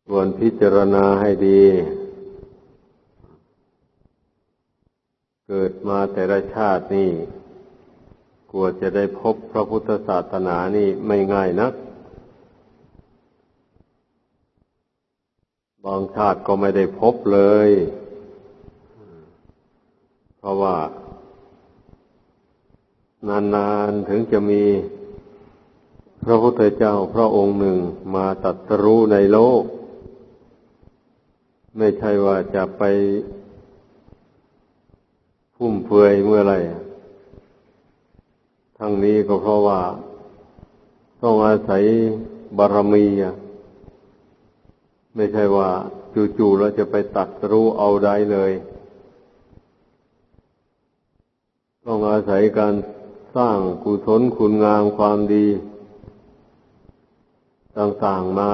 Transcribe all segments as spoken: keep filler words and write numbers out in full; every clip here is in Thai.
ควรพิจารณาให้ดีเกิดมาแต่ละชาตินี่กว่าจะได้พบพระพุทธศาสนานี่ไม่ง่ายนักบางชาติก็ไม่ได้พบเลยเพราะว่านานๆถึงจะมีพระพุทธเจ้าพระองค์หนึ่งมาตรัสรู้ในโลกไม่ใช่ว่าจะไปฟุ่มเฟือยเมื่อไรทั้งนี้ก็เพราะว่าต้องอาศัยบารมีไม่ใช่ว่าจู่ๆแล้วจะไปตรัสรู้เอาได้เลยต้องอาศัยการสร้างกุศลคุณงามความดีต่างๆมา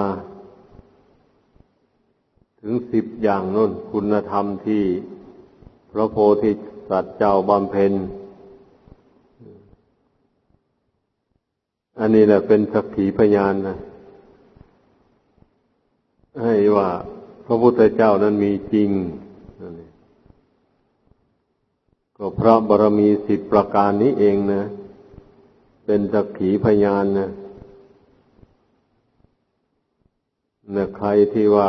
ถึงสิบอย่างนั่นคุณธรรมที่พระโพธิสัตว์เจ้าบำเพ็ญอันนี้แหละเป็นสักขีพยานนะให้ว่าพระพุทธเจ้านั้นมีจริงก็พระบารมีสิบประการนี้เองนะเป็นสักขีพยานนะนะใครที่ว่า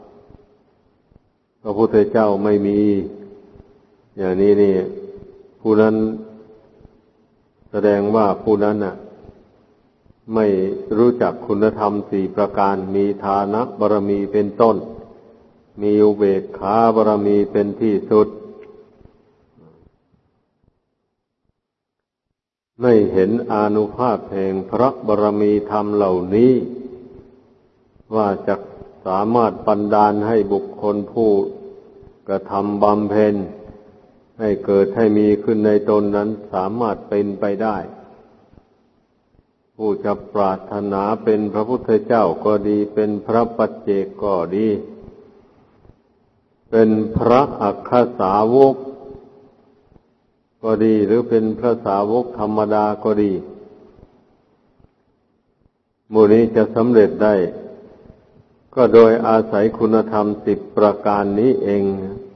พระพุทธเจ้าไม่มีอย่างนี้นี่ผู้นั้นแสดงว่าผู้นั้นน่ะไม่รู้จักคุณธรรมสี่ประการมีฐานะบารมีเป็นต้นมีอุเบกขาบารมีเป็นที่สุดไม่เห็นอานุภาพแห่งพระบารมีธรรมเหล่านี้ว่าจะสามารถบันดาลให้บุคคลผู้กระทำบำเพ็ญให้เกิดให้มีขึ้นในตนนั้นสามารถเป็นไปได้ผู้จะปรารถนาเป็นพระพุทธเจ้าก็ดีเป็นพระปัจเจกก็ดีเป็นพระอัคคสาวกก็ดีหรือเป็นพระสาวกธรรมดาก็ดีหมู่นี้จะสำเร็จได้ก็โดยอาศัยคุณธรรมสิบประการนี้เอง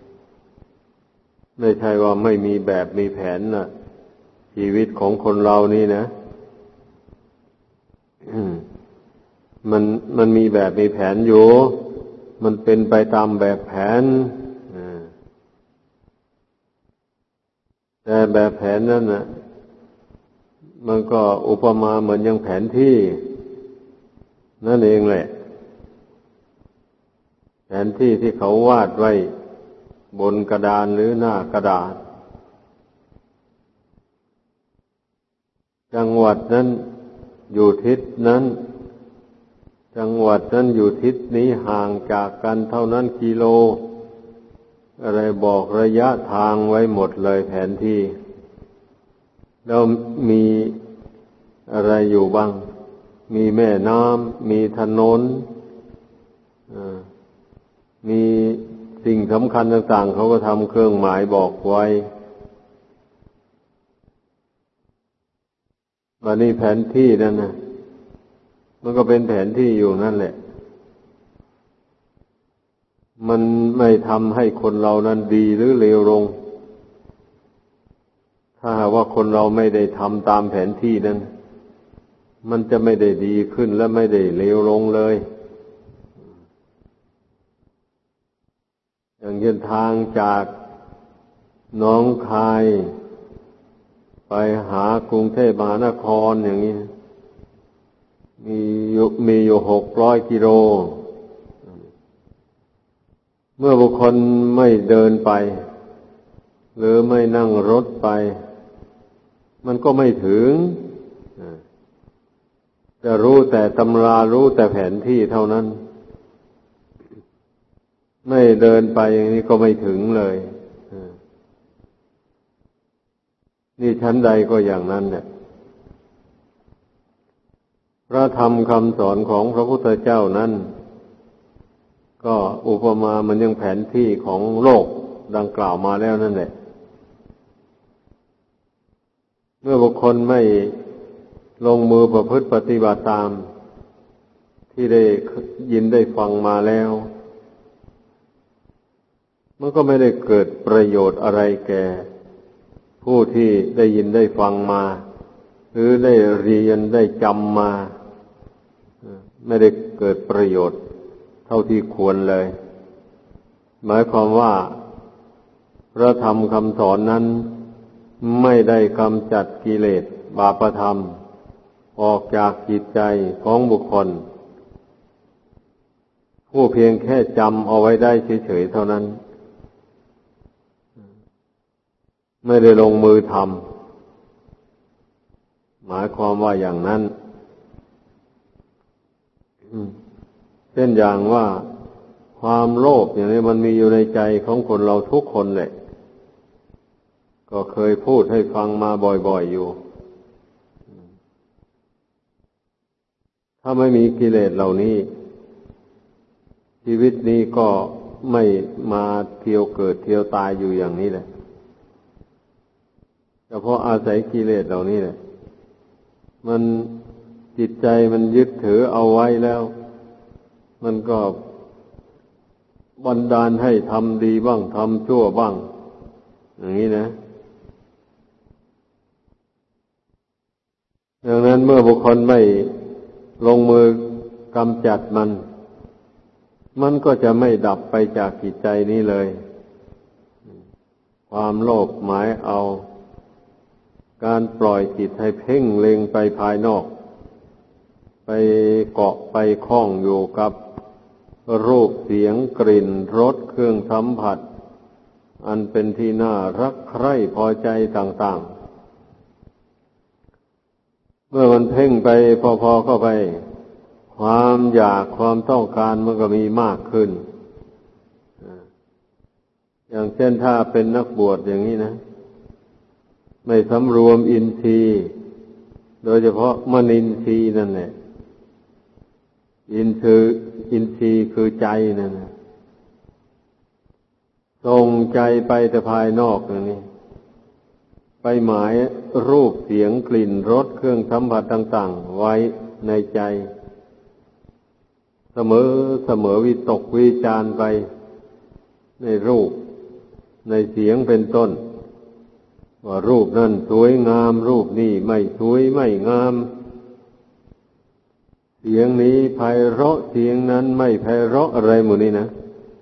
ไม่ใช่ว่าไม่มีแบบมีแผนนะชีวิตของคนเรานี่นะมันมันมีแบบมีแผนอยู่มันเป็นไปตามแบบแผนแต่แบบแผนนั้นน่ะมันก็อุปมาเหมือนอย่างแผนที่นั่นเองแหละแผนที่ที่เขาวาดไว้บนกระดานหรือหน้ากระดาษจังหวัดนั้นอยู่ทิศนั้นจังหวัดนั้นอยู่ทิศนี้ห่างจากกันเท่านั้นกิโลอะไรบอกระยะทางไว้หมดเลยแผนที่แล้วมีอะไรอยู่บ้างมีแม่น้ำมีถนนมีสิ่งสำคัญต่างๆเขาก็ทำเครื่องหมายบอกไว้วันนี้แผนที่นั่นนะมันก็เป็นแผนที่อยู่นั่นแหละมันไม่ทำให้คนเรานั้นดีหรือเลวลงถ้าหากว่าคนเราไม่ได้ทำตามแผนที่นั้นมันจะไม่ได้ดีขึ้นและไม่ได้เลวลงเลยอย่างเช่นทางจากหนองคายไปหากรุงเทพมหานครอย่างนี้มีอยู่มีอยู่หกร้อยกิโลเมื่อบุคคลไม่เดินไปหรือไม่นั่งรถไปมันก็ไม่ถึงจะรู้แต่ตำรารู้แต่แผนที่เท่านั้นไม่เดินไปอย่างนี้ก็ไม่ถึงเลยนี่ชั้นใดก็อย่างนั้นเนี่ยพระธรรมคำสอนของพระพุทธเจ้านั้นก็อุปมามันยังแผนที่ของโลกดังกล่าวมาแล้วนั่นแหละเมื่อบุคคลไม่ลงมือประพฤติปฏิบัติตามที่ได้ยินได้ฟังมาแล้วมันก็ไม่ได้เกิดประโยชน์อะไรแก่ผู้ที่ได้ยินได้ฟังมาหรือได้เรียนได้จำมาไม่ได้เกิดประโยชน์เท่าที่ควรเลยหมายความว่าพระธรรมคำสอนนั้นไม่ได้กำจัดกิเลสบาปธรรมออกจากจิตใจของบุคคลผู้เพียงแค่จำเอาไว้ได้เฉยๆเท่านั้นไม่ได้ลงมือทำหมายความว่าอย่างนั้นเช่นอย่างว่าความโลภอย่างนี้มันมีอยู่ในใจของคนเราทุกคนแหละก็เคยพูดให้ฟังมาบ่อยๆอยู่ถ้าไม่มีกิเลสเหล่านี้ชีวิตนี้ก็ไม่มาเที่ยวเกิดเที่ยวตายอยู่อย่างนี้แหละเฉพาะอาศัยกิเลสเหล่านี้แหละมันจิตใจมันยึดถือเอาไว้แล้วมันก็บันดาลให้ทำดีบ้างทำชั่วบ้างอย่างนี้นะดังนั้นเมื่อบุคคลไม่ลงมือกำจัดมันมันก็จะไม่ดับไปจากจิตใจนี้เลยความโลภหมายเอาการปล่อยจิตให้เพ่งเล็งไปภายนอกไปเกาะไปคล้องอยู่กับรูปเสียงกลิ่นรสเครื่องสัมผัสอันเป็นที่น่ารักใคร่พอใจต่างๆเมื่อมันเพ่งไปพอๆเข้าไปความอยากความต้องการมันก็มีมากขึ้นอย่างเช่นถ้าเป็นนักบวชอย่างนี้นะไม่สำรวมอินทรีย์โดยเฉพาะมนินทรีย์นั่นแหละอินทรีย์อินทรีย์คือใจนั่นนะส่งใจไปแต่ภายนอกอย่างนี้ไปหมายรูปเสียงกลิ่นรสเครื่องสัมผัสต่างๆไว้ในใจเสมอเสมอวิตกวิจารไปในรูปในเสียงเป็นต้นว่ารูปนั้นสวยงามรูปนี้ไม่สวยไม่งามเสียงนี้ไพเราะเสียงนั้นไม่ไพเราะอะไรหมดนี้นะ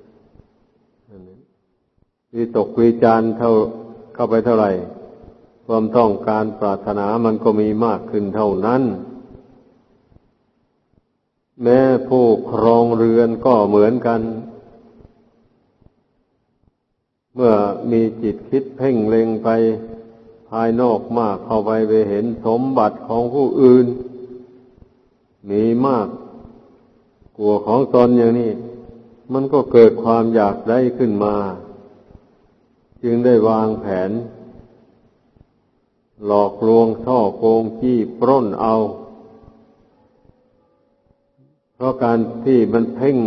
วิตกวิจารเท่าเข้าไปเท่าไหร่ความต้องการปรารถนามันก็มีมากขึ้นเท่านั้นแม้ผู้ครองเรือนก็เหมือนกันเมื่อมีจิตคิดเพ่งเล็งไปภายนอกมากเข้าไปไปเห็นสมบัติของผู้อื่นมีมากกว่าของตนอย่างนี้มันก็เกิดความอยากได้ขึ้นมาจึงได้วางแผนหลอกลวงช่อโกงจี้ปล้นเอาเพราะการที่มันเพ่ง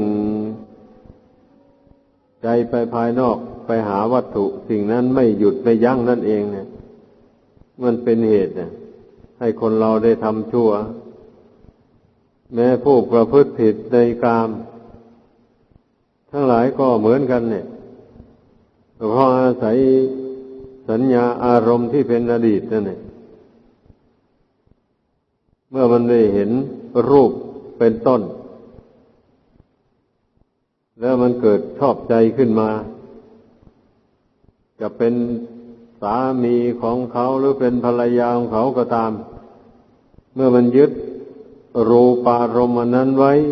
ใจไปภายนอกไปหาวัตถุสิ่งนั้นไม่หยุดไม่ยั้งนั่นเองเนี่ยมันเป็นเหตุเนี่ยให้คนเราได้ทำชั่วแม้ผู้ประพฤติผิดในกามทั้งหลายก็เหมือนกันเนี่ยเพราะอาศัยสัญญาอารมณ์ที่เป็นอดีตนั่นเองเมื่อมันได้เห็นรูปเป็นต้นแล้วมันเกิดชอบใจขึ้นมาจะเป็นสามีของเขาหรือเป็นภรรยาของเขาก็ตามเมื่อมันยึดรูปารมณ์นั้นไว้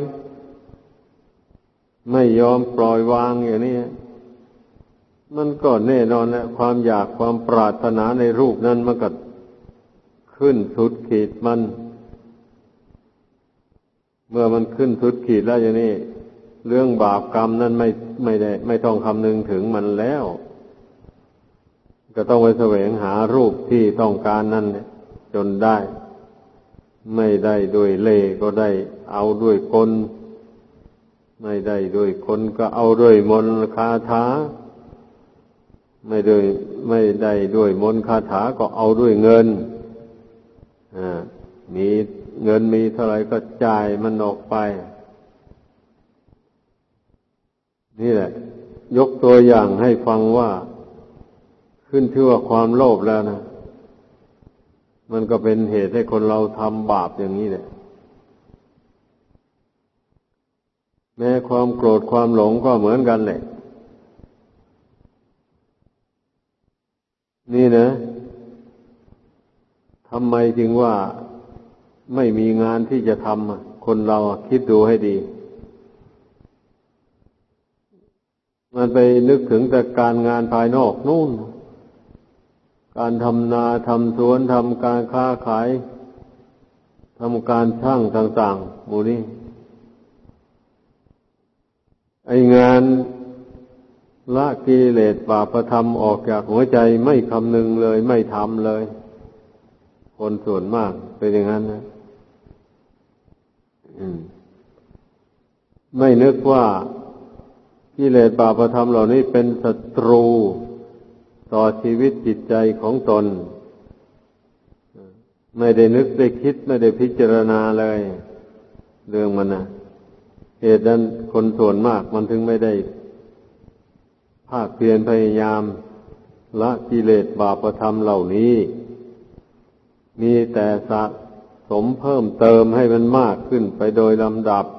ไม่ยอมปล่อยวางอย่างนี้มันก็แน่นอนนะความอยากความปรารถนาในรูปนั้นมันก็ขึ้นสุดขีดมันเมื่อมันขึ้นสุดขีดแล้วอย่างนี้เรื่องบาปกรรมนั้นไม่ไม่ได้ไม่ต้องคำนึงถึงมันแล้วก็ต้องไปแสวงหารูปที่ต้องการนั่นจนได้ไม่ได้ด้วยเล่ห์ก็ได้เอาด้วยกลไม่ได้ด้วยกลก็เอาด้วยมนต์คาถาไม่ได้ไม่ได้ด้วยมนต์คาถาก็เอาด้วยเงินอ่ามีเงินมีเท่าไหร่ก็จ่ายมันออกไปนี่แหละยกตัวอย่างให้ฟังว่าขึ้นชื่อว่าความโลภแล้วนะมันก็เป็นเหตุให้คนเราทำบาปอย่างนี้แหละแม้ความโกรธความหลงก็เหมือนกันแหละนี่นะทำไมจึงว่าไม่มีงานที่จะทำคนเราคิดดูให้ดีมันไปนึกถึงแต่การงานภายนอกนู่นการทำนาทำสวนทำการค้าขายทำการช่างต่างๆหมู่นี้ไองานละกิเลสบาปธรรมออกจากหัวใจไม่คำนึงเลยไม่ทำเลยคนส่วนมากเป็นอย่างนั้นนะไม่นึกว่ากิเลสบาปธรรมเหล่านี้เป็นศัตรูต่อชีวิตจิตใจของตนไม่ได้นึกได้คิดไม่ได้พิจารณาเลยเรื่องมันนะเหตุนั้นคนส่วนมากมันถึงไม่ได้ภาคเพียรพยายามละกิเลสบาปธรรมเหล่านี้มีแต่สะสมเพิ่มเติมให้มันมากขึ้นไปโดยลำดับ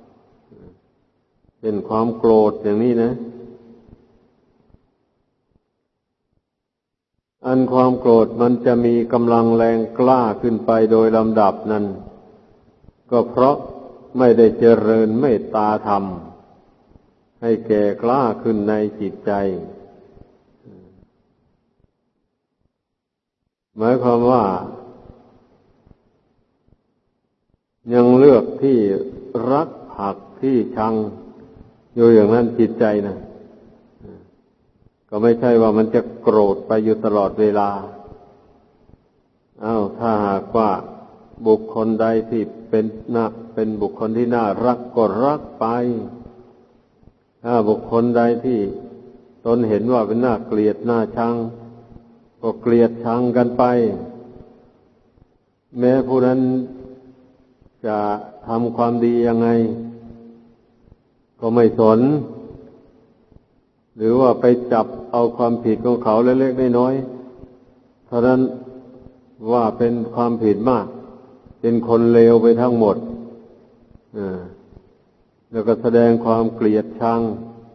เป็นความโกรธอย่างนี้นะอันความโกรธมันจะมีกำลังแรงกล้าขึ้นไปโดยลำดับนั้นก็เพราะไม่ได้เจริญเมตตาธรรมให้แก่กล้าขึ้นในจิตใจหมายความว่ายังเลือกที่รักภักที่ชังอยู่อย่างนั้นจิตใจนะก็ไม่ใช่ว่ามันจะโกรธไปอยู่ตลอดเวลาอ้าวถ้าหากว่าบุคคลใดที่เป็นน่าเป็นบุคคลที่น่ารักก็รักไปถ้าบุคคลใดที่ตนเห็นว่าเป็นน่าเกลียดน่าชังก็เกลียดชังกันไปแม้ผู้นั้นจะทำความดียังไงก็ไม่สนหรือว่าไปจับเอาความผิดของเขาเล็กๆน้อยๆเท่านั้นว่าเป็นความผิดมากเป็นคนเลวไปทั้งหมดแล้วก็แสดงความเกลียดชัง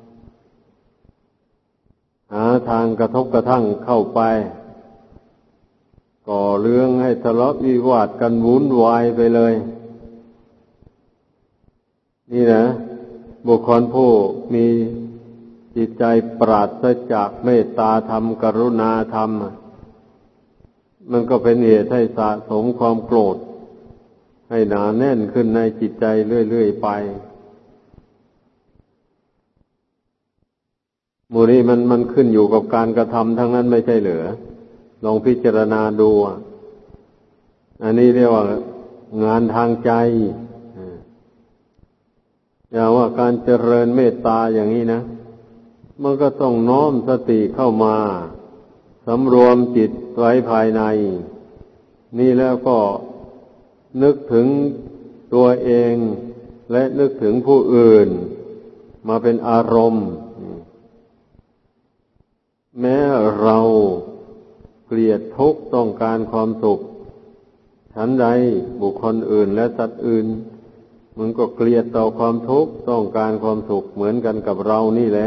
หาทางกระทบกระทั่งเข้าไปก่อเรื่องให้ทะเลาะวิวาทกันวุ่นวายไปเลยนี่นะบุคคลผู้มีจิตใจปราศจากเมตตาธรรมกรุณาธรรมมันก็เป็นเหตุให้สะสมความโกรธให้หนาแน่นขึ้นในจิตใจเรื่อยๆไปหมู่นี้มันมันขึ้นอยู่กับการกระทำทั้งนั้นไม่ใช่เหรอลองพิจารณาดูอันนี้เรียกว่างานทางใจอย่างว่าการเจริญเมตตาอย่างนี้นะมันก็ต้องน้อมสติเข้ามาสำรวมจิตไว้ภายในนี่แล้วก็นึกถึงตัวเองและนึกถึงผู้อื่นมาเป็นอารมณ์แม้เราเกลียดทุกข์ต้องการความสุขฉันใดบุคคลอื่นและสัตว์อื่นมันก็เกลียดต่อความทุกข์ต้องการความสุขเหมือนกันกับเรานี่แหละ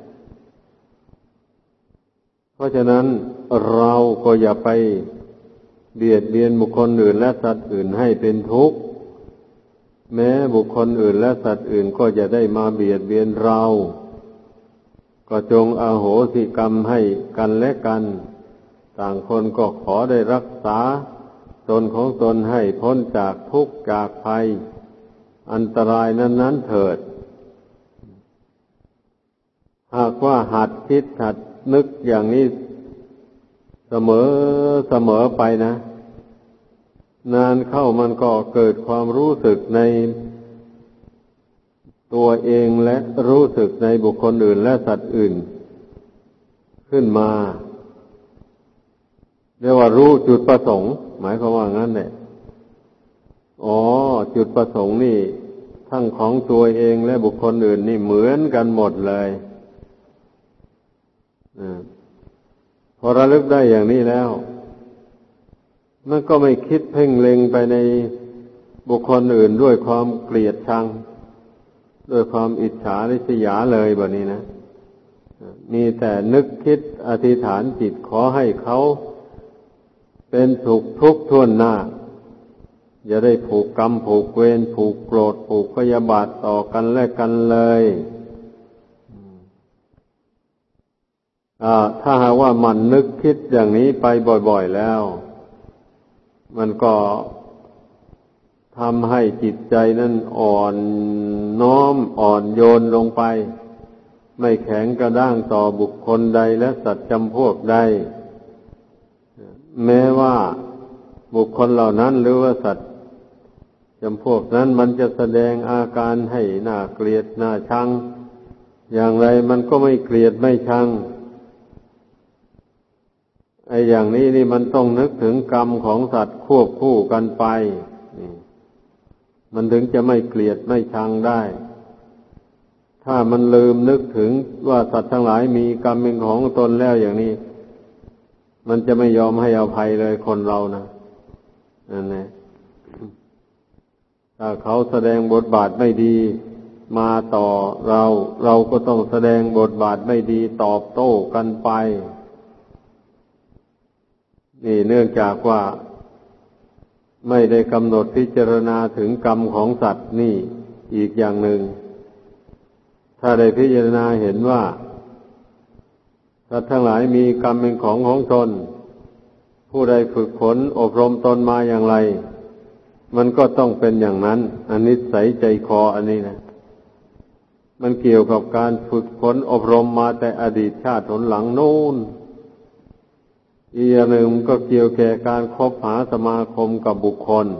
เพราะฉะนั้นเราก็อย่าไปเบียดเบียนบุคคลอื่นและสัตว์อื่นให้เป็นทุกข์แม้บุคคลอื่นและสัตว์อื่นก็จะได้มาเบียดเบียนเราก็จงอโหสิกรรมให้กันและกันต่างคนก็ขอได้รักษาตนของตนให้พ้นจากทุกข์จากภัยอันตรายนั้นๆเถิดหากว่าหัดคิดหัดนึกอย่างนี้เสมอเสมอไปนะนานเข้ามันก็เกิดความรู้สึกในตัวเองและรู้สึกในบุคคลอื่นและสัตว์อื่นขึ้นมาเรียกว่ารู้จุดประสงค์หมายความว่างั้นแหละอ๋อจุดประสงค์นี่ทั้งของตัวเองและบุคคลอื่นนี่เหมือนกันหมดเลยพอระลึกได้อย่างนี้แล้วมันก็ไม่คิดเพ่งเล็งไปในบุคคลอื่นด้วยความเกลียดชังด้วยความอิจฉาริษยาเลยแบบนี้นะมีแต่นึกคิดอธิษฐานจิตขอให้เขาเป็นสุขทุกข์ทั่วหน้าอย่าได้ผูกกรรมผูกเวรผูกโกรธผูกพยาบาทต่อกันและกันเลยถ้าหากว่ามันนึกคิดอย่างนี้ไปบ่อยๆแล้วมันก็ทำให้จิตใจนั้นอ่อนน้อมอ่อนโยนลงไปไม่แข็งกระด้างต่อบุคคลใดและสัตว์จำพวกใดแม้ว่าบุคคลเหล่านั้นหรือว่าสัตว์จำพวกนั้นมันจะแสดงอาการให้น่าเกลียดน่าชังอย่างไรมันก็ไม่เกลียดไม่ชังไอ้อย่างนี้นี่มันต้องนึกถึงกรรมของสัตว์ควบคู่กันไปมันถึงจะไม่เกลียดไม่ชังได้ถ้ามันลืมนึกถึงว่าสัตว์ทั้งหลายมีกรรมเป็นของตนแล้วอย่างนี้มันจะไม่ยอมให้อภัยเลยคนเรานะนั่นแหละถ้าเขาแสดงบทบาทไม่ดีมาต่อเราเราก็ต้องแสดงบทบาทไม่ดีตอบโต้กันไปนี่เนื่องจากว่าไม่ได้กำหนดพิจารณาถึงกรรมของสัตว์นี่อีกอย่างหนึ่งถ้าได้พิจารณาเห็นว่าสัตว์ทั้งหลายมีกรรมเป็นของของตนผู้ใดฝึกฝนอบรมตนมาอย่างไรมันก็ต้องเป็นอย่างนั้นอนิสัยใจคออันนี้นะมันเกี่ยวกับการฝึกฝนอบรมมาแต่อดีตชาติหนหลังโน้นอีกอย่างหนึ่งก็เกี่ยวแก่การคบหาสมาคมกับบุคคล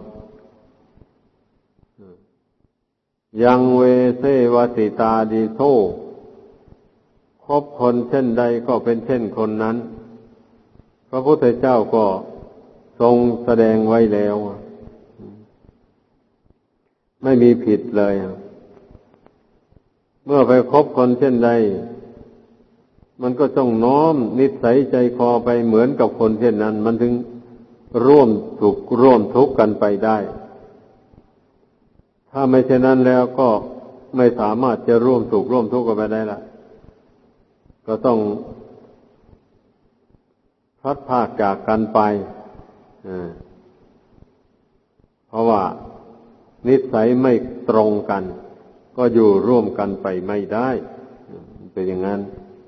ยังเวเสวสิตาดิโซคบคนเช่นใดก็เป็นเช่นคนนั้นพระพุทธเจ้าก็ทรงแสดงไว้แล้วไม่มีผิดเลยเมื่อไปคบคนเช่นใดมันก็ต้องน้อมนิสัยใจคอไปเหมือนกับคนเช่นนั้นมันถึงร่วมสุขร่วมทุกข์กันไปได้ถ้าไม่เช่นนั้นแล้วก็ไม่สามารถจะร่วมสุขร่วมทุกข์กันไปได้ละก็ต้องพลัดพรากจากกันไปเพราะว่านิสัยไม่ตรงกันก็อยู่ร่วมกันไปไม่ได้เป็นอย่างนั้น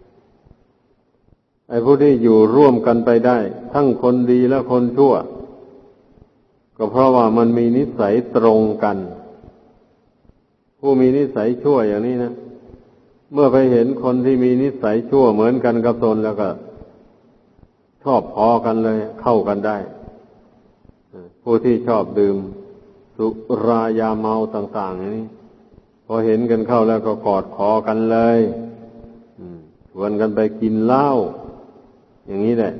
ไอ้ผู้ที่อยู่ร่วมกันไปได้ทั้งคนดีและคนชั่วก็เพราะว่ามันมีนิสัยตรงกันผู้มีนิสัยชั่วอย่างนี้นะเมื่อไปเห็นคนที่มีนิสัยชั่วเหมือนกันกับตนแล้วก็ชอบพอกันเลยเข้ากันได้ผู้ที่ชอบดื่มสุรายาเมาต่างๆอย่างนี้พอเห็นกันเข้าแล้วก็กอดคอกันเลยชวนกันไปกินเหล้าอย่างนี้แหละ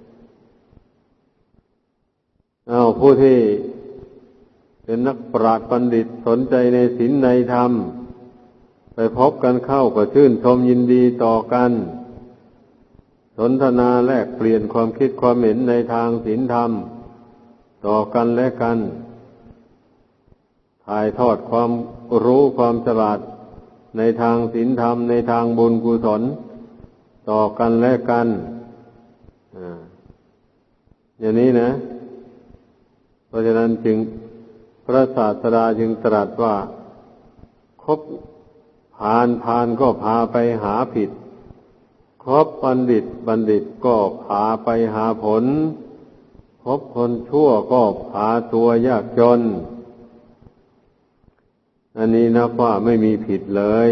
เอาผู้ที่เป็นนักปราชญ์บัณฑิตสนใจในศีลในธรรมไปพบกันเข้าก็ชื่นชมยินดีต่อกันสนทนาแลกเปลี่ยนความคิดความเห็นในทางศีลธรรมต่อกันและกันถ่ายทอดความรู้ความฉลาดในทางศีลธรรมในทางบุญกุศลต่อกันและกันอย่างนี้นะเพราะฉะนั้นจึงพระศาสดาจึงตรัสว่าคบพาลพาลก็พาไปหาผิดคบบัณฑิตบัณฑิตก็พาไปหาผลคบคนชั่วก็พาตัวยากจนอันนี้นับว่าไม่มีผิดเลย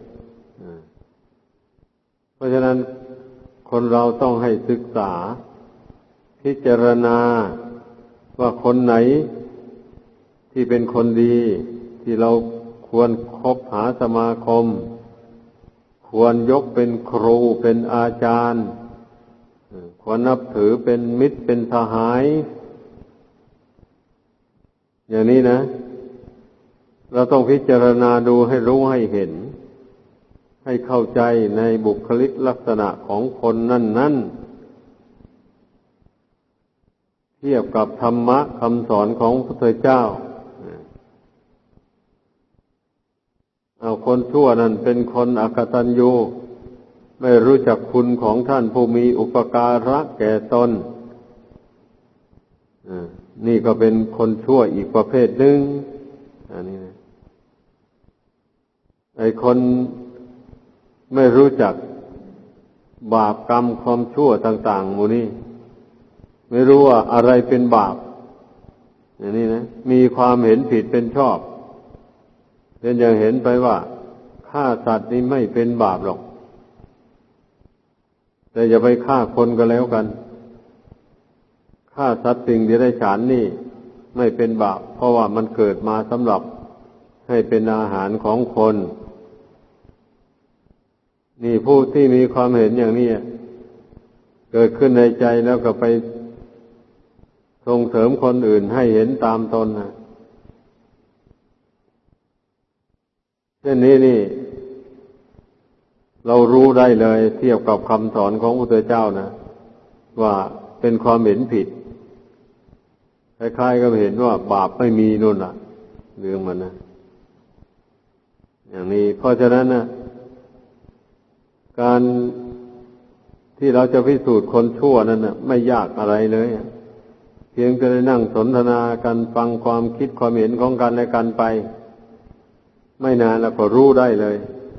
เพราะฉะนั้นคนเราต้องให้ศึกษาพิจารณาว่าคนไหนที่เป็นคนดีที่เราควรคบหาสมาคมควรยกเป็นครูเป็นอาจารย์ควรนับถือเป็นมิตรเป็นสหายอย่างนี้นะเราต้องพิจารณาดูให้รู้ให้เห็นให้เข้าใจในบุคลิกลักษณะของคนนั้นๆเทียบกับธรรมะคำสอนของพระพุทธเจ้าเอาคนชั่วนั้นเป็นคนอกตัญญูไม่รู้จักคุณของท่านผู้มีอุปการะแก่ตนนี่ก็เป็นคนชั่วอีกประเภทหนึ่งอันนี้นะไอ้คนไม่รู้จักบาปกรรมความชั่วต่างๆหมู่นี้ไม่รู้ว่าอะไรเป็นบาปอย่างนี้นะมีความเห็นผิดเป็นชอบเป็นอย่างเห็นไปว่าฆ่าสัตว์นี่ไม่เป็นบาปหรอกแต่อย่าไปฆ่าคนก็แล้วกันฆ่าสัตว์สิ่งเดรัจฉานนี่ไม่เป็นบาปเพราะว่ามันเกิดมาสำหรับให้เป็นอาหารของคนนี่ผู้ที่มีความเห็นอย่างนี้เกิดขึ้นในใจแล้วก็ไปส่งเสริมคนอื่นให้เห็นตามตนนะเช่นนี้นี่เรารู้ได้เลยเทียบกับคำสอนของพระพุทธเจ้านะว่าเป็นความเห็นผิดคล้ายๆก็เห็นว่าบาปไม่มีนู่นน่ะเรื่องมันนะอย่างนี้เพราะฉะนั้นนะการที่เราจะพิสูจน์คนชั่วนั้นน่ะไม่ยากอะไรเลยเพียงแต่ได้นั่งสนทนากันฟังความคิดความเห็นของกันและกันไปไม่นานแล้วก็รู้ได้เลย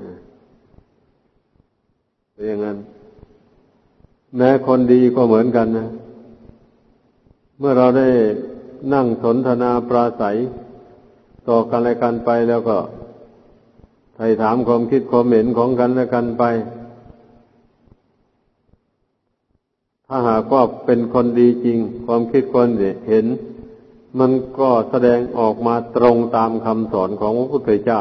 เป็นอย่างนั้นแม้คนดีก็เหมือนกันนะเมื่อเราได้นั่งสนทนาปราศัยต่อกันและกันไปแล้วก็ไถ่ถามความคิดความเห็นของกันและกันไปถ้าหากว่าเป็นคนดีจริงความคิดความเห็นมันก็แสดงออกมาตรงตามคำสอนของพระพุทธเจ้า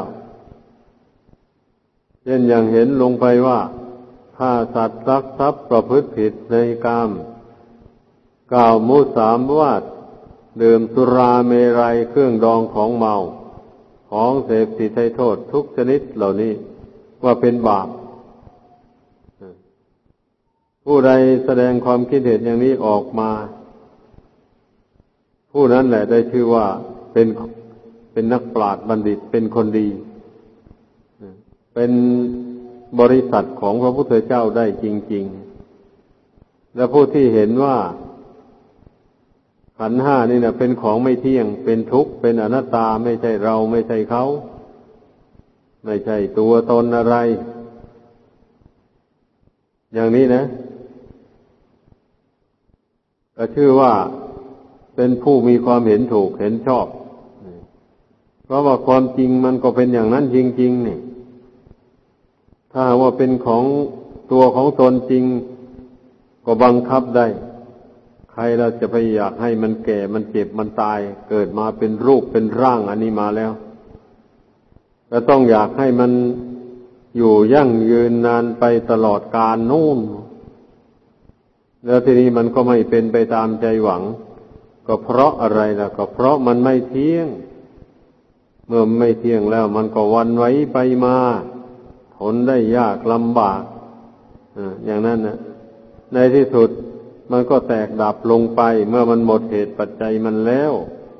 เช่นอย่างเห็นลงไปว่าฆ่าสัตว์ลักทรัพย์ประพฤติผิดในกามกล่าวมุสาวาทดื่มสุราเมรัยเครื่องดองของเมาของเสพติดให้โทษทุกชนิดเหล่านี้ว่าเป็นบาปผู้ใดแสดงความคิดเห็นอย่างนี้ออกมาผู้นั้นแหละได้ชื่อว่าเป็นเป็นนักปราชญ์บัณฑิตเป็นคนดีเป็นบริษัทของพระพุทธเจ้าได้จริงๆและผู้ที่เห็นว่าขันธ์ห้านี่นะเป็นของไม่เที่ยงเป็นทุกข์เป็นอนัตตาไม่ใช่เราไม่ใช่เขาไม่ใช่ตัวตนอะไรอย่างนี้นะก็ชื่อว่าเป็นผู้มีความเห็นถูกเห็นชอบเพราะว่าความจริงมันก็เป็นอย่างนั้นจริงๆนี่ถ้าว่าเป็นของตัวของตนจริงก็บังคับได้ใครเราจะไปอยากให้มันแก่มันเจ็บมันตายเกิดมาเป็นรูปเป็นร่างอันนี้มาแล้วก็ต้องอยากให้มันอยู่ยั่งยืนนานไปตลอดกาลนู่นแล้วทีนี้มันก็ไม่เป็นไปตามใจหวังก็เพราะอะไรล่ะก็เพราะมันไม่เที่ยงเมื่อไม่เที่ยงแล้วมันก็วันไหวไปมาทนได้ยากลำบากอย่างนั้นนะในที่สุดมันก็แตกดับลงไปเมื่อมันหมดเหตุปัจจัยมันแล้ว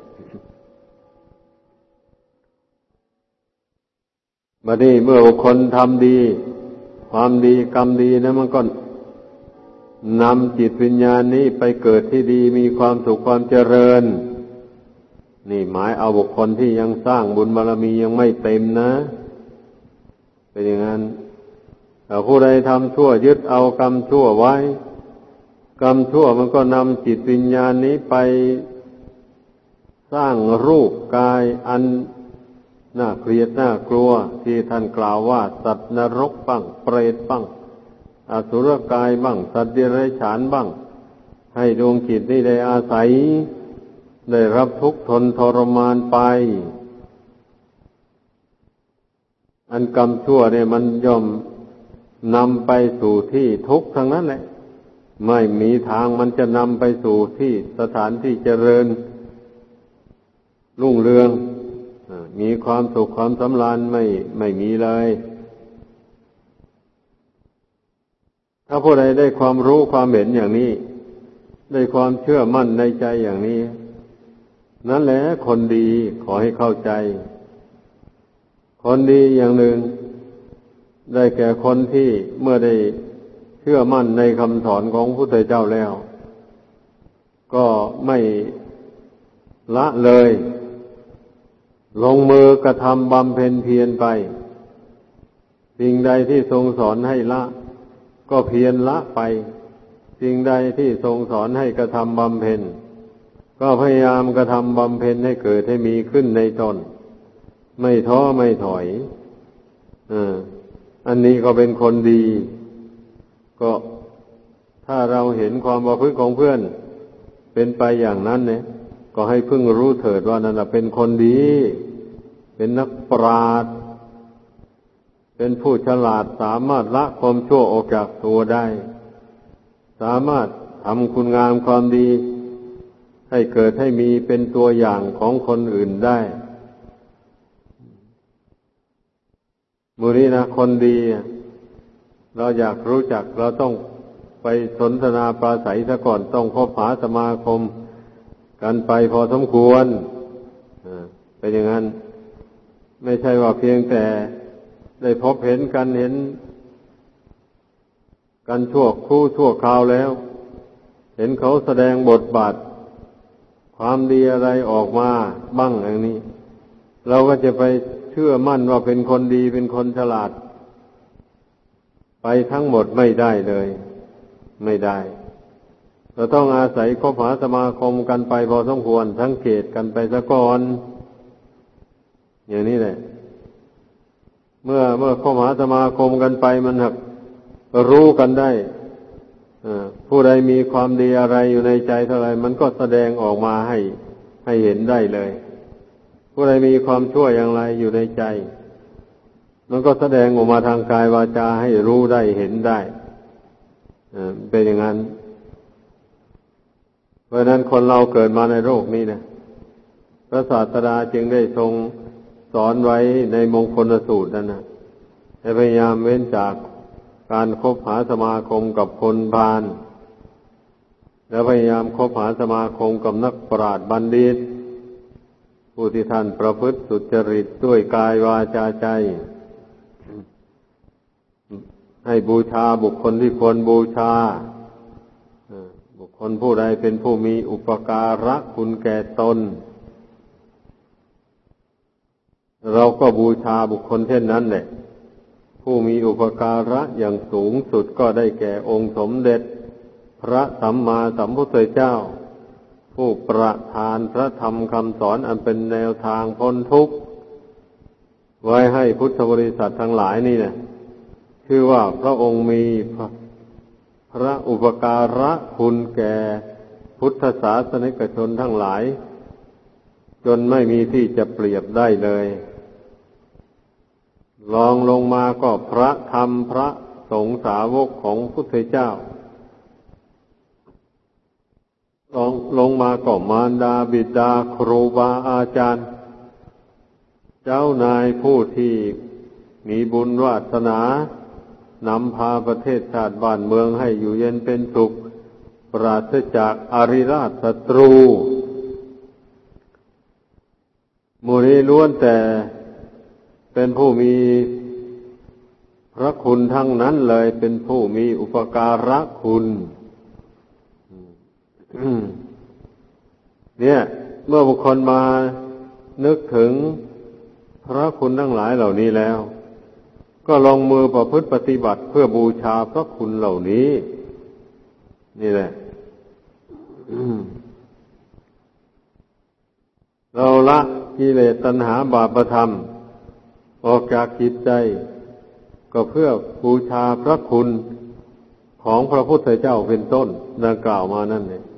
บัดนี้เมื่อบุคคลทำดีความดีกรรมดีนะมันก็นำจิตวิญญาณนี้ไปเกิดที่ดีมีความสุขความเจริญนี่หมายเอาบุคคลที่ยังสร้างบุญบารมียังไม่เต็มนะเป็นอย่างนั้นแต่ผู้ใดทำชั่วยึดเอากรรมชั่วไว้กรรมชั่วมันก็นำจิตวิญญาณนี้ไปสร้างรูปกายอันน่าเกลียดน่ากลัวที่ท่านกล่าวว่าสัตว์นรกบ้างเปรตบ้างอสุรกายบ้างสัตว์เดรัจฉานบ้างให้ดวงจิตนี้ได้อาศัยได้รับทุกข์ทนทรมานไปอันกรรมชั่วเนี่ยมันย่อมนำไปสู่ที่ทุกข์ทั้งนั้นแหละไม่มีทางมันจะนำไปสู่ที่สถานที่เจริญรุ่งเรืองมีความสุขความสำราญไม่ไม่มีเลยถ้าผู้ใดได้ความรู้ความเห็นอย่างนี้ได้ความเชื่อมั่นในใจอย่างนี้นั่นแหละคนดีขอให้เข้าใจคนดีอย่างหนึ่งได้แก่คนที่เมื่อได้เชื่อมั่นในคำสอนของพระพุทธเจ้าแล้วก็ไม่ละเลยลงมือกระทำบำเพ็ญเพียรไปสิ่งใดที่ทรงสอนให้ละก็เพียรละไปสิ่งใดที่ทรงสอนให้กระทำบำเพ็ญก็พยายามกระทำบำเพ็ญให้เกิดให้มีขึ้นในตนไม่ท้อไม่ถอยอ่าอันนี้ก็เป็นคนดีก็ถ้าเราเห็นความประพฤติของเพื่อนเป็นไปอย่างนั้นเนี่ยก็ให้พึ่งรู้เถิดว่านั่นเป็นคนดีเป็นนักปราชญ์เป็นผู้ฉลาดสามารถละความชั่วออกจากตัวได้สามารถทำคุณงามความดีให้เกิดให้มีเป็นตัวอย่างของคนอื่นได้มูนี้นะคนดีเราอยากรู้จักเราต้องไปสนทนาปราศัยซะก่อนต้องคบหาสมาคมกันไปพอสมควรเป็นอย่างนั้นไม่ใช่ว่าเพียงแต่ได้พบเห็นกันเห็นกันชั่วครู่ชั่วคราวแล้วเห็นเขาแสดงบทบาทความดีอะไรออกมาบ้างอย่างนี้เราก็จะไปเชื่อมั่นว่าเป็นคนดีเป็นคนฉลาดไปทั้งหมดไม่ได้เลยไม่ได้เราต้องอาศัยคบหาสมาคมกันไปพอสมควรสังเกตกันไปซะก่อนอย่างนี้แหละเมื่อเมื่อคบหาสมาคมกันไปมันหักรู้กันได้ผู้ใดมีความดีอะไรอยู่ในใจเท่าไรมันก็แสดงออกมาให้ให้เห็นได้เลยผู้ใดมีความชั่วอย่างไรอยู่ในใจมันก็แสดงออกมาทางกายวาจาให้รู้ได้เห็นได้เป็นอย่างนั้นเพราะนั้นคนเราเกิดมาในโลกนี้นะพระศาสดาจึงได้ทรงสอนไว้ในมงคลสูตรนั่นนะให้พยายามเว้นจากการคบหาสมาคมกับคนพาลและพยายามคบหาสมาคมกับนักปราชญ์บัณฑิตผู้ที่ท่านประพฤติสุจริตด้วยกายวาจาใจให้บูชาบุคคลที่ควรบูชาบุคคลผู้ใดเป็นผู้มีอุปการะคุณแก่ตนเราก็บูชาบุคคลเช่นนั้นแหละผู้มีอุปการะอย่างสูงสุดก็ได้แก่องค์สมเด็จพระสัมมาสัมพุทธเจ้าผู้ประทานพระธรรมคำสอนอันเป็นแนวทางพ้นทุกข์ไว้ให้พุทธบริษัททั้งหลายนี่นะชื่อว่าพระองค์มีพระอุปการะคุณแก่พุทธศาสนิกชนทั้งหลายจนไม่มีที่จะเปรียบได้เลยลองลงมาก็พระธรรมพระสงฆ์สาวกของพุทธเจ้าลองลงมาก็มารดาบิดาครูบาอาจารย์เจ้านายผู้ที่มีบุญวาสนานำพาประเทศชาติบ้านเมืองให้อยู่เย็นเป็นสุขปราศจากอริราชศัตรูหมู่นี้ล้วนแต่เป็นผู้มีพระคุณทั้งนั้นเลยเป็นผู้มีอุปการะคุณเนี่ยเมื่อบุคคลมานึกถึงพระคุณทั้งหลายเหล่านี้แล้วก็ลงมือประพฤติปฏิบัติเพื่อบูชาพระคุณเหล่านี้นี่แหละเราละกิเลสตัณหาบาปธรรมออกจากจิตใจก็เพื่อบูชาพระคุณของพระพุทธเจ้าเป็นต้นดังกล่าวมานั่นเอง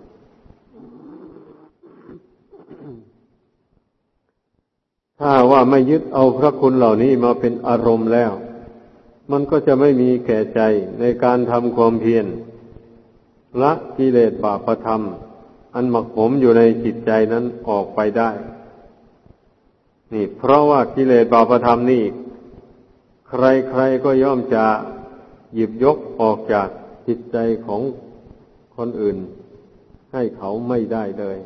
ถ้าว่าไม่ยึดเอาพระคุณเหล่านี้มาเป็นอารมณ์แล้วมันก็จะไม่มีแก่ใจในการทำความเพียรละกิเลสบาปธรรมอันหมักหมมอยู่ในจิตใจนั้นออกไปได้นี่เพราะว่ากิเลสบาปธรรมนี่ใครๆก็ย่อมจะหยิบยกออกจากจิตใจของคนอื่นให้เขาไม่ได้เลย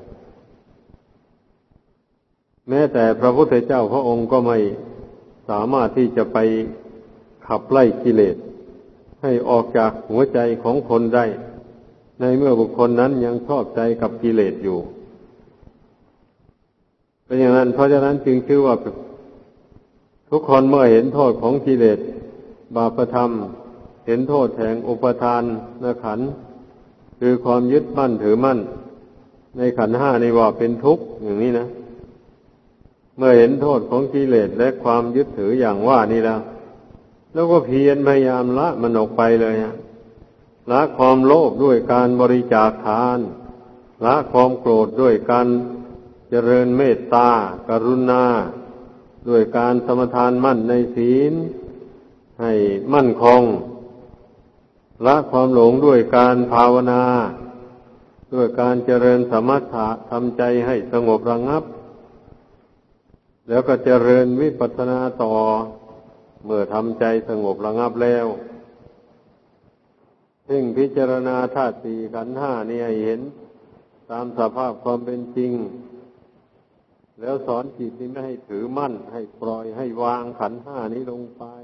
แม้แต่พระพุทธเจ้าพระองค์ก็ไม่สามารถที่จะไปขับไล่กิเลสให้ออกจากหัวใจของคนได้ในเมื่อบุคคลนั้นยังชอบใจกับกิเลสอยู่เป็นอย่างนั้นเพราะฉะนั้นจึงชื่อว่าทุกคนเมื่อเห็นโทษของกิเลสบาปธรรมเห็นโทษแห่งอุปทานขันธ์คือความยึดมั่นถือมั่นในขันธ์ห้านี่ว่าเป็นทุกข์อย่างนี้นะเมื่อเห็นโทษของกิเลสและความยึดถืออย่างว่านี่แล้วแล้วก็เพียรพยายามละมันออกไปเลยฮะละความโลภด้วยการบริจาคทานละความโกรธด้วยการเจริญเมตตากรุณาด้วยการสมทานมั่นในศีลให้มั่นคงละความหลงด้วยการภาวนาด้วยการเจริญสมถะทำใจให้สงบระงับแล้วก็เจริญวิปัสสนาต่อเมื่อทำใจสงบระงับแล้วเพ่งพิจารณาธาตุสี่ขันธ์ห้านี่ให้เห็นตามสภาพความเป็นจริงแล้วสอนจิตนี้ไม่ให้ถือมั่นให้ปล่อยให้วางขันธ์ห้านี้ลงไป